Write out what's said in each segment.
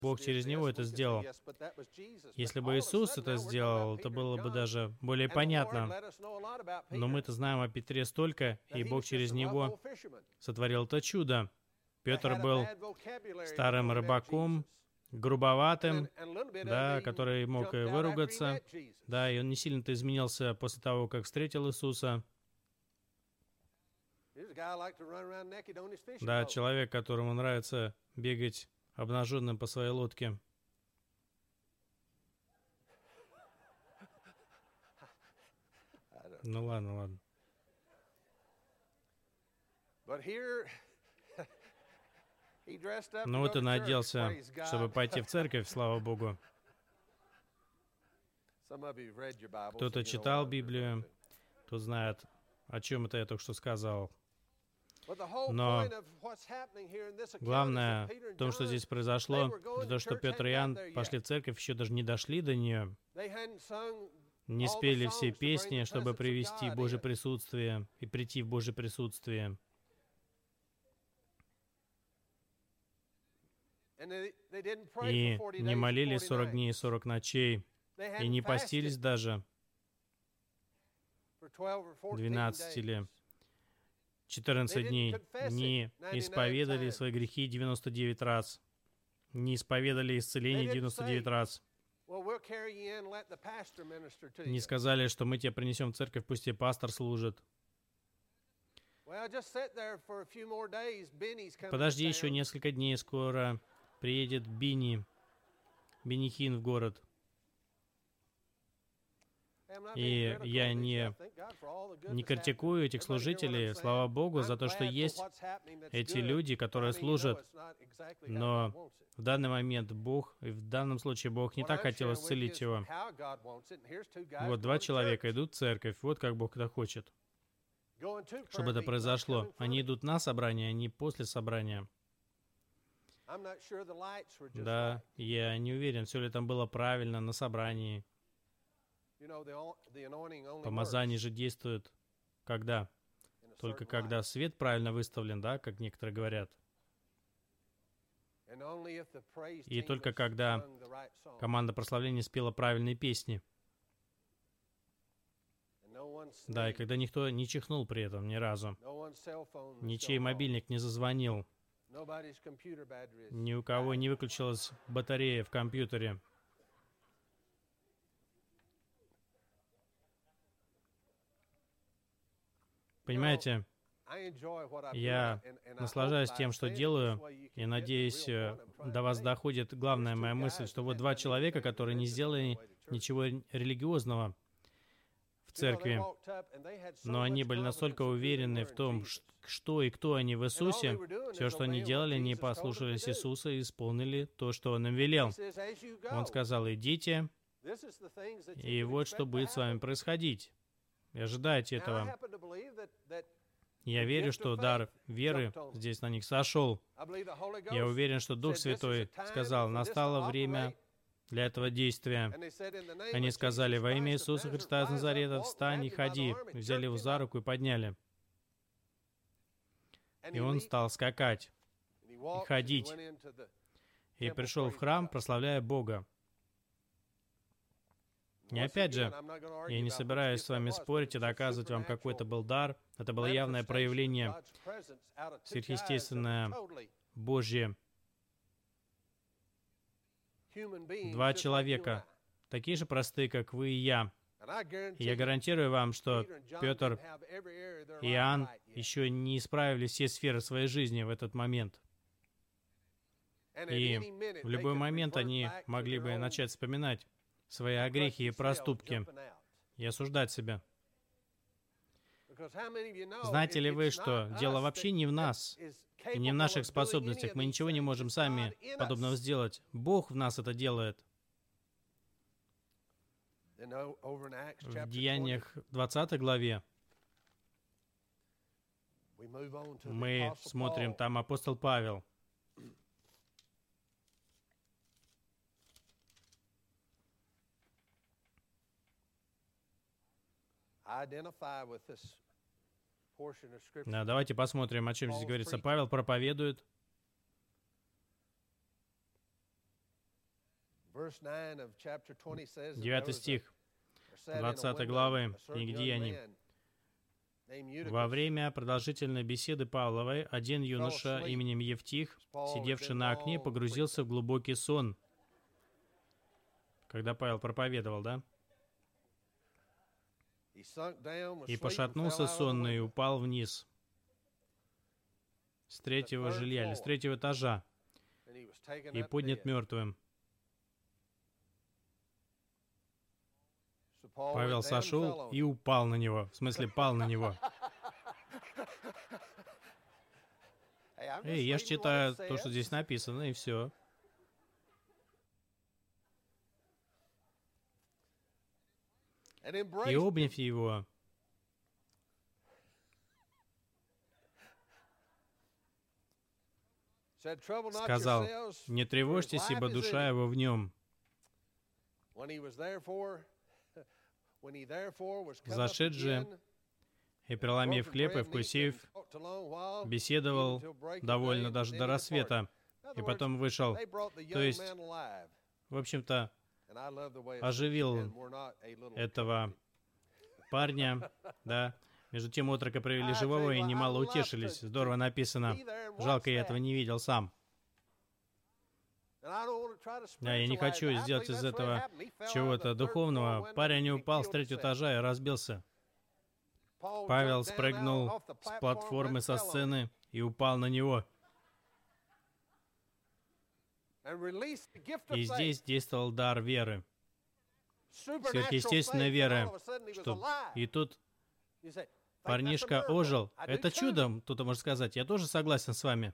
Бог через него это сделал. Если бы Иисус это сделал, это было бы даже более понятно. Но мы-то знаем о Петре столько, и Бог через него сотворил это чудо. Петр был старым рыбаком, грубоватым, да, который мог и выругаться, да, и он не сильно-то изменился после того, как встретил Иисуса. Да, человек, которому нравится бегать обнаженным по своей лодке. Ну ладно, ладно. Ну вот и наделся, чтобы пойти в церковь, слава Богу. Кто-то читал Библию, кто знает, о чем это я только что сказал. Но главное в том, что здесь произошло, это то, что Петр и Иоанн пошли в церковь, еще даже не дошли до нее, не спели все песни, чтобы привести Божье присутствие и прийти в Божье присутствие. И не молились 40 дней и 40 ночей, и не постились даже 12 или 14 дней, не исповедали свои грехи 99 раз, не исповедали исцеление 99 раз, не сказали, что мы тебя принесем в церковь, пусть тебе пастор служит. Подожди еще несколько дней, скоро приедет Бенни Хин в город. И я не критикую этих служителей, слава Богу, за то, что есть эти люди, которые служат. Но в данный момент Бог, и в данном случае Бог не так хотел исцелить его. Вот 2 человека идут в церковь, вот как Бог это хочет, чтобы это произошло. Они идут на собрание, а не после собрания. Да, я не уверен, все ли там было правильно на собрании. Помазание же действует когда? Только когда свет правильно выставлен, да, как некоторые говорят. И только когда команда прославления спела правильные песни. Да, и когда никто не чихнул при этом ни разу. Ничей мобильник не зазвонил. Ни у кого не выключилась батарея в компьютере. Понимаете, я наслаждаюсь тем, что делаю, и надеюсь, до вас доходит главная моя мысль, что вот 2 человека, которые не сделали ничего религиозного в церкви, но они были настолько уверены в том, что и кто они в Иисусе, все, что они делали, они послушались Иисуса и исполнили то, что Он им велел. Он сказал: идите, и вот что будет с вами происходить. И ожидайте этого. Я верю, что дар веры здесь на них сошел. Я уверен, что Дух Святой сказал: настало время для этого действия. Они сказали: во имя Иисуса Христа из Назарета, встань и ходи. Взяли его за руку и подняли. И он стал скакать и ходить. И пришел в храм, прославляя Бога. И опять же, я не собираюсь с вами спорить и доказывать вам, какой это был дар. Это было явное проявление сверхъестественное, Божье. 2 человека, такие же простые, как вы и я. И я гарантирую вам, что Петр и Иоанн еще не исправили все сферы своей жизни в этот момент. И в любой момент они могли бы начать вспоминать свои огрехи и проступки и осуждать себя. Знаете ли вы, что дело вообще не в нас и не в наших способностях? Мы ничего не можем сами подобного сделать. Бог в нас это делает. В Деяниях 20 главе мы смотрим, там апостол Павел. Давайте посмотрим, о чем здесь говорится. Павел проповедует. 9 стих 20 главы книги Деяний. «Во время продолжительной беседы Павловой один юноша именем Евтих, сидевший на окне, погрузился в глубокий сон». Когда Павел проповедовал, да? «И пошатнулся сонный и упал вниз с 3-го жилья или с 3-го этажа и поднят мертвым. Павел сошел и упал на него». В смысле, пал на него. Эй, я ж читаю то, что здесь написано, и все. И, обняв его, сказал: «Не тревожьтесь, ибо душа его в нем». Зашед же, и, преломив хлеб и вкусив, беседовал довольно даже до рассвета, и потом вышел. То есть, в общем-то, оживил этого парня, да. Между тем отрока провели живого и немало утешились. Здорово написано. Жалко, я этого не видел сам. Да, я не хочу сделать из этого чего-то духовного. Парень упал с 3-го этажа и разбился. Павел спрыгнул с платформы со сцены и упал на него. И здесь действовал дар веры. Сверхъестественная вера. И тут парнишка ожил. Это чудо, кто-то может сказать. Я тоже согласен с вами.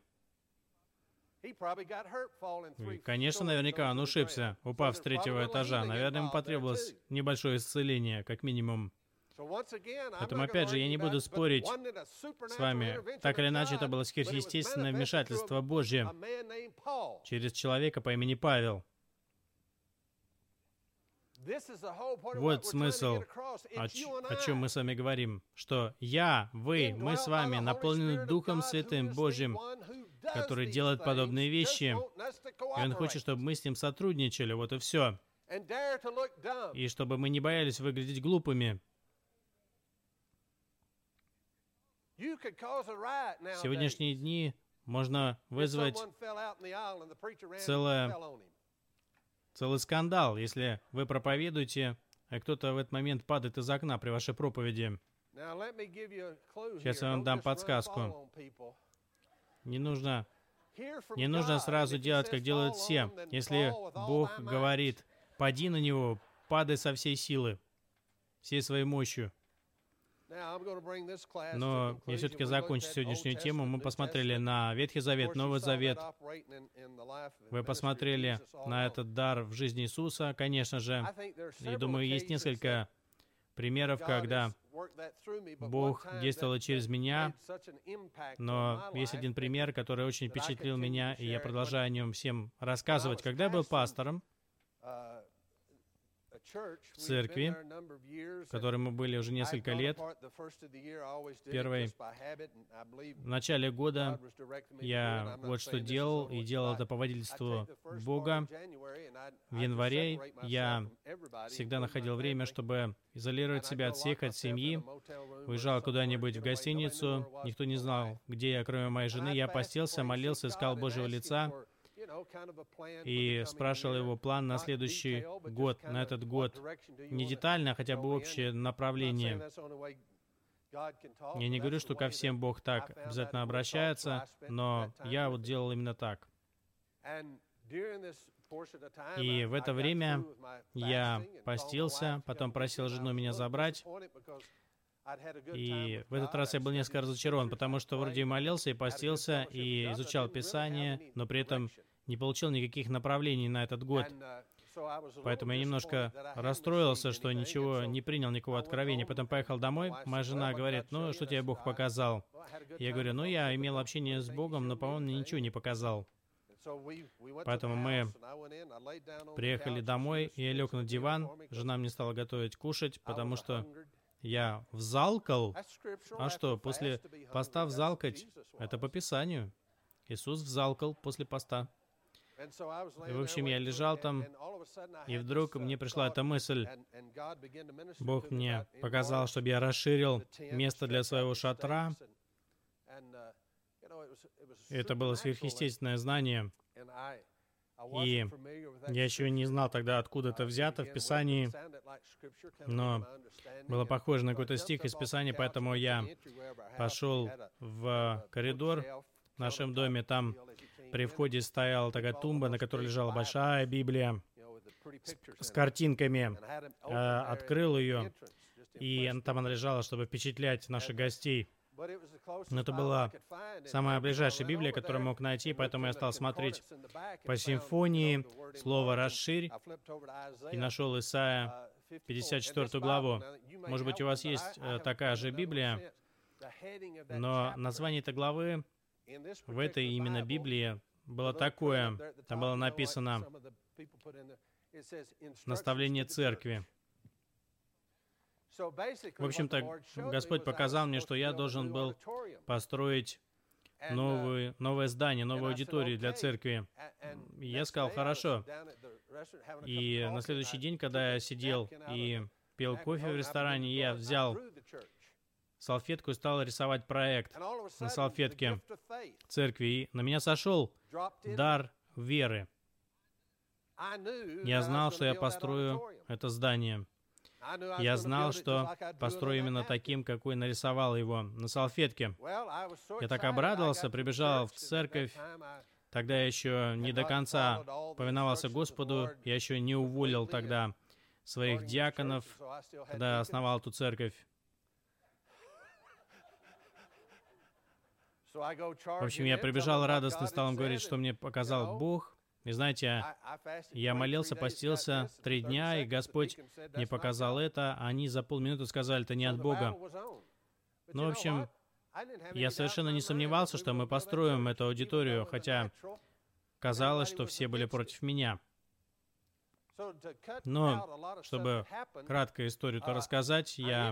И, конечно, наверняка он ушибся, упав с 3-го этажа. Наверное, ему потребовалось небольшое исцеление, как минимум. Поэтому, опять же, я не буду спорить с вами. Так или иначе, это было сверхъестественное вмешательство Божье через человека по имени Павел. Вот смысл, о чем мы с вами говорим, что я, вы, мы с вами наполнены Духом Святым Божьим, который делает подобные вещи, и Он хочет, чтобы мы с Ним сотрудничали, вот и все. И чтобы мы не боялись выглядеть глупыми. В сегодняшние дни можно вызвать целый скандал, если вы проповедуете, а кто-то в этот момент падает из окна при вашей проповеди. Сейчас я вам дам подсказку. Не нужно сразу делать, как делают все. Если Бог говорит: «Пади на него», падай со всей силы, всей своей мощью. Но я все-таки закончу сегодняшнюю тему. Мы посмотрели на Ветхий Завет, Новый Завет. Вы посмотрели на этот дар в жизни Иисуса, конечно же. И думаю, есть несколько примеров, когда Бог действовал через меня, но есть один пример, который очень впечатлил меня, и я продолжаю о нем всем рассказывать. Когда я был пастором в церкви, в которой мы были уже несколько лет, в начале года я вот что делал, и делал это по водительству Бога. В январе я всегда находил время, чтобы изолировать себя от всех, от семьи. Уезжал куда-нибудь в гостиницу, никто не знал, где я, кроме моей жены. Я постился, молился, искал Божьего лица и спрашивал его план на следующий год, на этот год. Не детально, а хотя бы общее направление. Я не говорю, что ко всем Бог так обязательно обращается, но я вот делал именно так. И в это время я постился, потом просил жену меня забрать. И в этот раз я был несколько разочарован, потому что вроде молился и постился, и изучал Писание, но при этом не получил никаких направлений на этот год. Поэтому я немножко расстроился, что ничего не принял, никакого откровения. Потом поехал домой, моя жена говорит: «Ну, что тебе Бог показал?» Я говорю: «Ну, я имел общение с Богом, но, по-моему, мне ничего не показал». Поэтому мы приехали домой, и я лег на диван, жена мне стала готовить кушать, потому что я взалкал. А что, после поста взалкать? Это по Писанию. Иисус взалкал после поста. И, в общем, я лежал там, и вдруг мне пришла эта мысль. Бог мне показал, чтобы я расширил место для своего шатра. Это было сверхъестественное знание. И я еще не знал тогда, откуда это взято в Писании, но было похоже на какой-то стих из Писания, поэтому я пошел в коридор в нашем доме. Там при входе стояла такая тумба, на которой лежала большая Библия с картинками. Открыл ее, и там она лежала, чтобы впечатлять наших гостей. Но это была самая ближайшая Библия, которую я мог найти, поэтому я стал смотреть по симфонии, слово «расширь», и нашел Исайя 54 главу. Может быть, у вас есть такая же Библия, но название этой главы в этой именно Библии было такое. Там было написано «Наставление церкви». В общем-то, Господь показал мне, что я должен был построить новое здание, новую аудиторию для церкви. И я сказал, хорошо. И на следующий день, когда я сидел и пил кофе в ресторане, я взял салфетку и стал рисовать проект на салфетке церкви. И на меня сошел дар веры. Я знал, что я построю это здание. Я знал, что построю именно таким, какой нарисовал его на салфетке. Я так обрадовался, прибежал в церковь. Тогда я еще не до конца повиновался Господу. Я еще не уволил тогда своих диаконов, когда основал эту церковь. В общем, я прибежал радостно, стал им говорить, что мне показал Бог. И знаете, я молился, постился 3 дня, и Господь мне показал это, а они за полминуты сказали, это не от Бога. Ну, в общем, я совершенно не сомневался, что мы построим эту аудиторию, хотя казалось, что все были против меня. Но, чтобы кратко историю-то рассказать, я,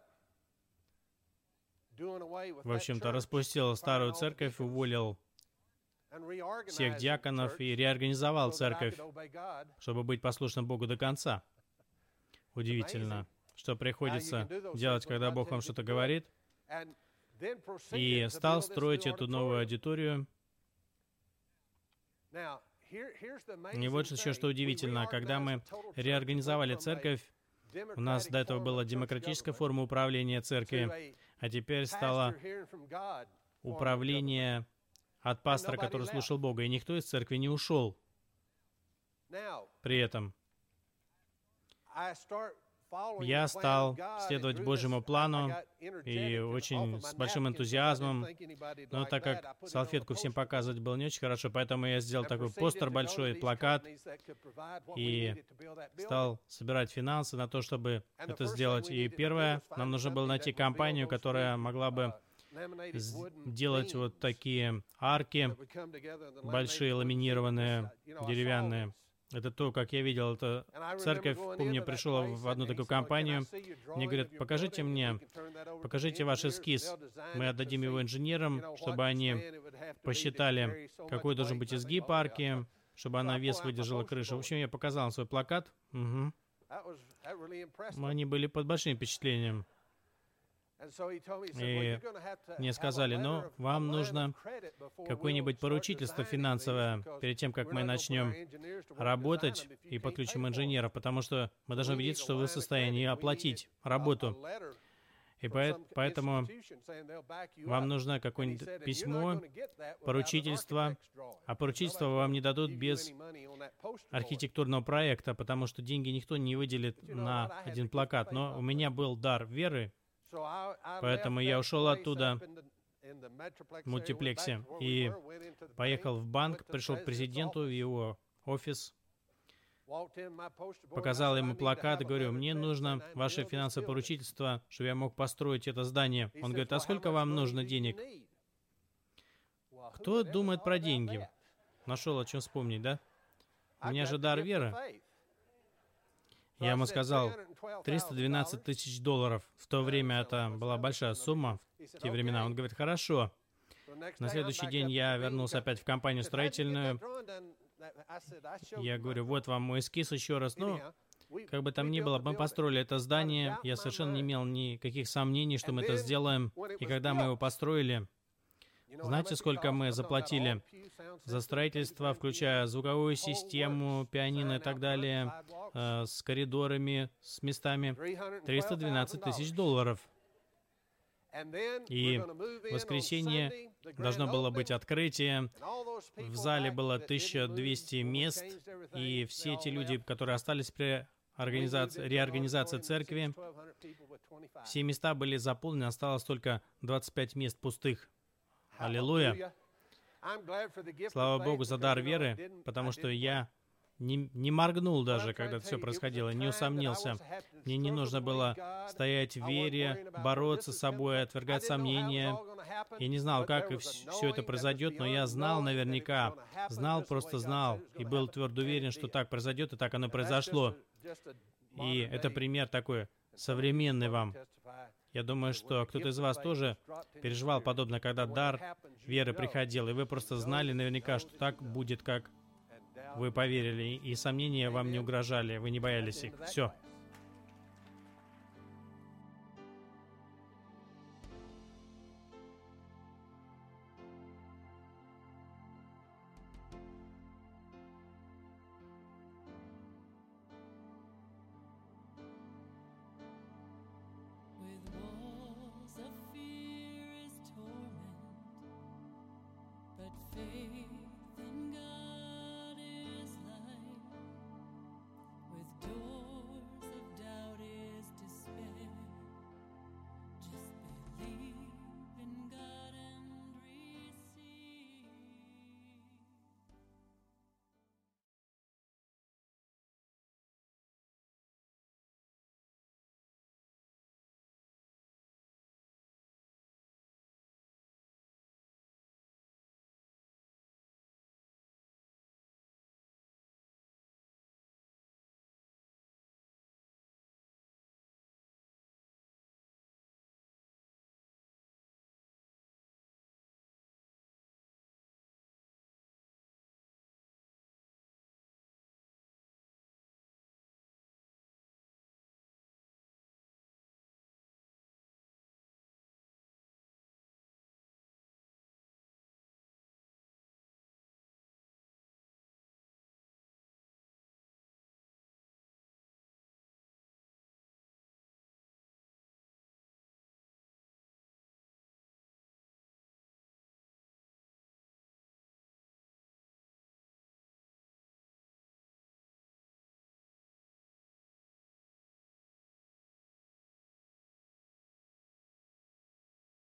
в общем-то, распустил старую церковь, уволил всех диаконов и реорганизовал церковь, чтобы быть послушным Богу до конца. Удивительно, что приходится делать, когда Бог вам что-то говорит. И стал строить эту новую аудиторию. И вот еще что удивительно, когда мы реорганизовали церковь, у нас до этого была демократическая форма управления церкви, а теперь стало управление от пастора, который слушал Бога, и никто из церкви не ушел. При этом я стал следовать Божьему плану и очень с большим энтузиазмом, но так как салфетку всем показывать было не очень хорошо, поэтому я сделал такой постер большой, плакат, и стал собирать финансы на то, чтобы это сделать. И первое, нам нужно было найти компанию, которая могла бы делать вот такие арки, большие, ламинированные, деревянные. Это то, как я видел, это церковь. Помню, пришел в одну такую компанию. Мне говорят, покажите ваш эскиз. Мы отдадим его инженерам, чтобы они посчитали, какой должен быть изгиб арки, чтобы она вес выдержала крышу. В общем, я показал свой плакат. Угу. Они были под большим впечатлением. И мне сказали, ну, вам нужно какое-нибудь поручительство финансовое перед тем, как мы начнем работать и подключим инженера, потому что мы должны убедиться, что вы в состоянии оплатить работу. И поэтому вам нужно какое-нибудь письмо, поручительство, а поручительство вам не дадут без архитектурного проекта, потому что деньги никто не выделит на один плакат. Но у меня был дар веры, поэтому я ушел оттуда в мультиплексе и поехал в банк, пришел к президенту в его офис, показал ему плакат и говорю, мне нужно ваше финансовое поручительство, чтобы я мог построить это здание. Он говорит, а сколько вам нужно денег? Кто думает про деньги? Нашел о чем вспомнить, да? У меня же дар веры. Я ему сказал, 312 тысяч долларов. В то время это была большая сумма, в те времена. Он говорит, хорошо. На следующий день я вернулся опять в компанию строительную. Я говорю, вот вам мой эскиз еще раз. Ну, как бы там ни было, мы построили это здание. Я совершенно не имел никаких сомнений, что мы это сделаем. И когда мы его построили, знаете, сколько мы заплатили за строительство, включая звуковую систему, пианино и так далее, с коридорами, с местами? $312 тысяч. И в воскресенье должно было быть открытие. В зале было 1200 мест, и все те люди, которые остались при реорганизации церкви, все места были заполнены, осталось только 25 мест пустых. Аллилуйя! Слава Богу за дар веры, потому что я не моргнул даже, когда это все происходило, не усомнился. Мне не нужно было стоять в вере, бороться с собой, отвергать сомнения. Я не знал, как все это произойдет, но я знал наверняка, просто знал, и был твердо уверен, что так произойдет, и так оно произошло. И это пример такой современный вам. Я думаю, что кто-то из вас тоже переживал подобно, когда дар веры приходил, и вы просто знали наверняка, что так будет, как вы поверили, и сомнения вам не угрожали, вы не боялись их. Все. Faith